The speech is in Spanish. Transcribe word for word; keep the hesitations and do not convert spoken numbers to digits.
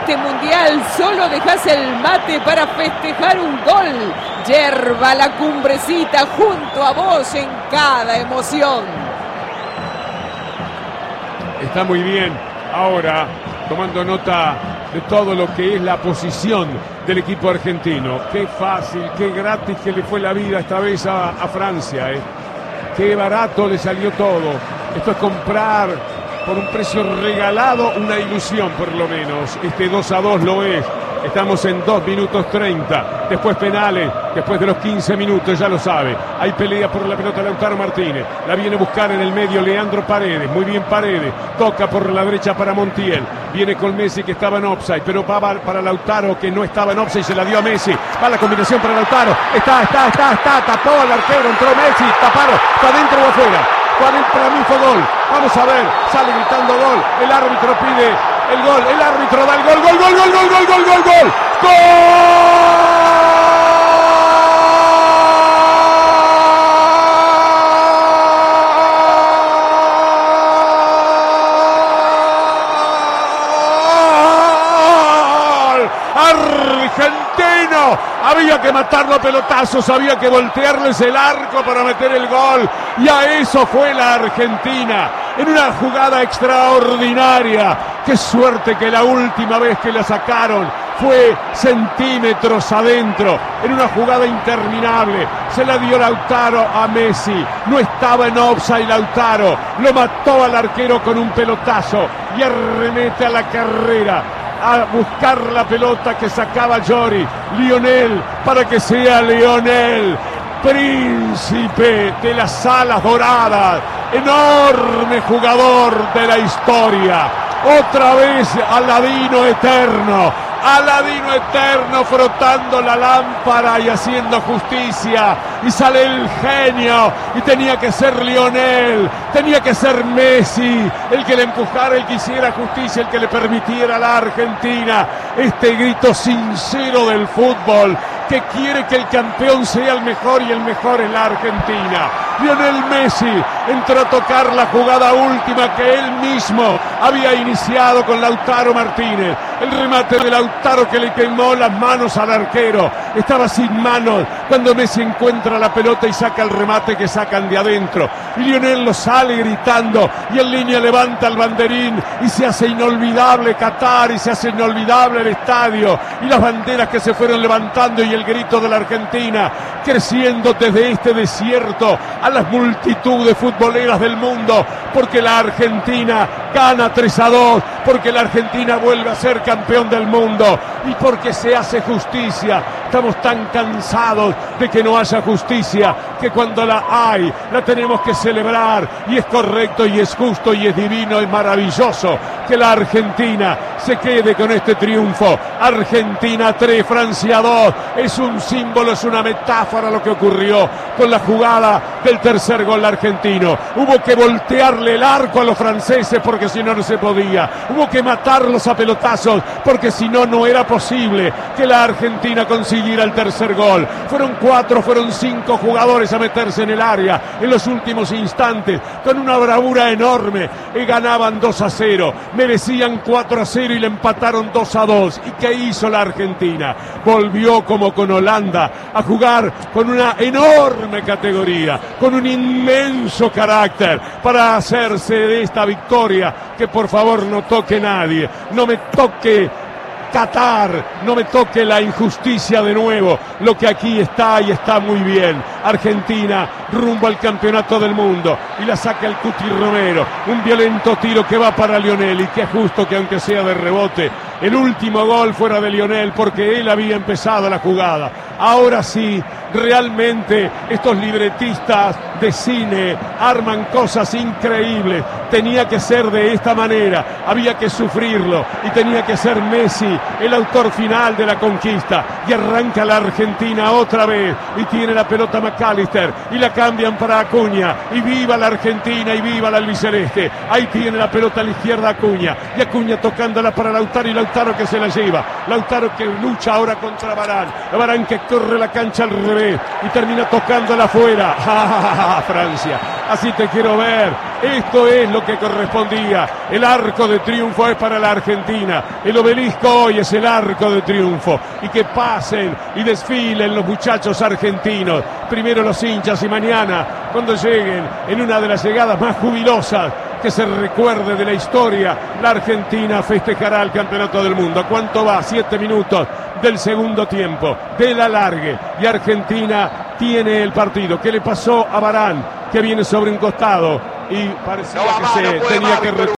este mundial solo dejas el mate para festejar un gol. Yerba la cumbrecita junto a vos en cada emoción. Está muy bien. Ahora, tomando nota de todo lo que es la posición del equipo argentino. Qué fácil, qué gratis que le fue la vida esta vez a, a Francia. ¿eh? Qué barato le salió todo. Esto es comprar por un precio regalado una ilusión, por lo menos. Este dos a dos lo es. Estamos en dos minutos treinta. Después penales, después de los quince minutos, ya lo sabe. Hay pelea por la pelota Lautaro Martínez. La viene a buscar en el medio Leandro Paredes. Muy bien Paredes. Toca por la derecha para Montiel. Viene con Messi que estaba en offside, pero va para Lautaro que no estaba en offside. Se la dio a Messi. Va la combinación para Lautaro. Está, está, está, está. Tapó al arquero. Entró Messi. Taparon. ¿Está dentro o afuera? Para mí fue gol. Vamos a ver. Sale gritando gol. El árbitro pide el gol. El árbitro da el gol. Gol, gol, gol, gol, gol, gol, gol, gol. ¡Gol! Argentino, había que matarlo a pelotazos, había que voltearles el arco para meter el gol, y a eso fue la Argentina, en una jugada extraordinaria. Qué suerte que la última vez que la sacaron fue centímetros adentro, en una jugada interminable. Se la dio Lautaro a Messi, no estaba en offside Lautaro, lo mató al arquero con un pelotazo y arremete a la carrera a buscar la pelota que sacaba Llori. Lionel, para que sea Lionel, príncipe de las alas doradas, enorme jugador de la historia. Otra vez Aladino eterno, Aladino eterno frotando la lámpara y haciendo justicia, y sale el genio, y tenía que ser Lionel, tenía que ser Messi el que le empujara, el que hiciera justicia, el que le permitiera a la Argentina este grito sincero del fútbol, que quiere que el campeón sea el mejor, y el mejor es la Argentina. Lionel Messi entró a tocar la jugada última que él mismo había iniciado con Lautaro Martínez. El remate de Lautaro que le quemó las manos al arquero. Estaba sin manos cuando Messi encuentra la pelota y saca el remate que sacan de adentro. Y Lionel lo sale gritando, y en línea levanta el banderín y se hace inolvidable Qatar, y se hace inolvidable el estadio y las banderas que se fueron levantando, y el grito de la Argentina creciendo desde este desierto a las multitudes futboleras del mundo, porque la Argentina gana tres a dos, porque la Argentina vuelve a ser campeón del mundo, y porque se hace justicia. Estamos tan cansados de que no haya justicia, que cuando la hay, la tenemos que celebrar, y es correcto, y es justo, y es divino, y maravilloso que la Argentina se quede con este triunfo. Argentina tres, Francia dos. Es un símbolo, es una metáfora lo que ocurrió con la jugada del tercer gol argentino. Hubo que voltearle el arco a los franceses porque si no, no se podía. Hubo que matarlos a pelotazos porque si no, no era posible que la Argentina consiguiera el tercer gol. Fueron cuatro, fueron cinco jugadores a meterse en el área en los últimos instantes con una bravura enorme, y ganaban dos a cero. Merecían cuatro a cero y le empataron dos a dos. ¿Y qué hizo la Argentina? Volvió como con Holanda a jugar con una enorme categoría, con un inmenso carácter, para hacerse de esta victoria que por favor no toque nadie, no me toque Qatar, no me toque la injusticia de nuevo. Lo que aquí está, y está muy bien. Argentina rumbo al campeonato del mundo, y la saca el Cuti Romero. Un violento tiro que va para Lionel, y qué justo que aunque sea de rebote, el último gol fuera de Lionel, porque él había empezado la jugada. Ahora sí, realmente estos libretistas de cine arman cosas increíbles. Tenía que ser de esta manera, había que sufrirlo, y tenía que ser Messi el autor final de la conquista. Y arranca la Argentina otra vez, y tiene la pelota McAllister, y la cambian para Acuña, y viva la Argentina, y viva la albiceleste. Ahí tiene la pelota a la izquierda Acuña, y Acuña tocándola para Lautaro, y Lautaro que se la lleva. Lautaro que lucha ahora contra Varane. Varane que corre la cancha al revés y termina tocándola afuera. ¡Ja, ja, ja, ja! Francia, así te quiero ver. Esto es lo que correspondía. El arco de triunfo es para la Argentina. El obelisco hoy es el arco de triunfo. Y que pasen y desfilen los muchachos argentinos. Primero los hinchas y mañana, cuando lleguen en una de las llegadas más jubilosas que se recuerde de la historia, la Argentina festejará el campeonato del mundo. ¿Cuánto va? Siete minutos del segundo tiempo, del alargue, y Argentina tiene el partido. ¿Qué le pasó a Varane, que viene sobre un costado y parecía no, que se no tenía que retirar?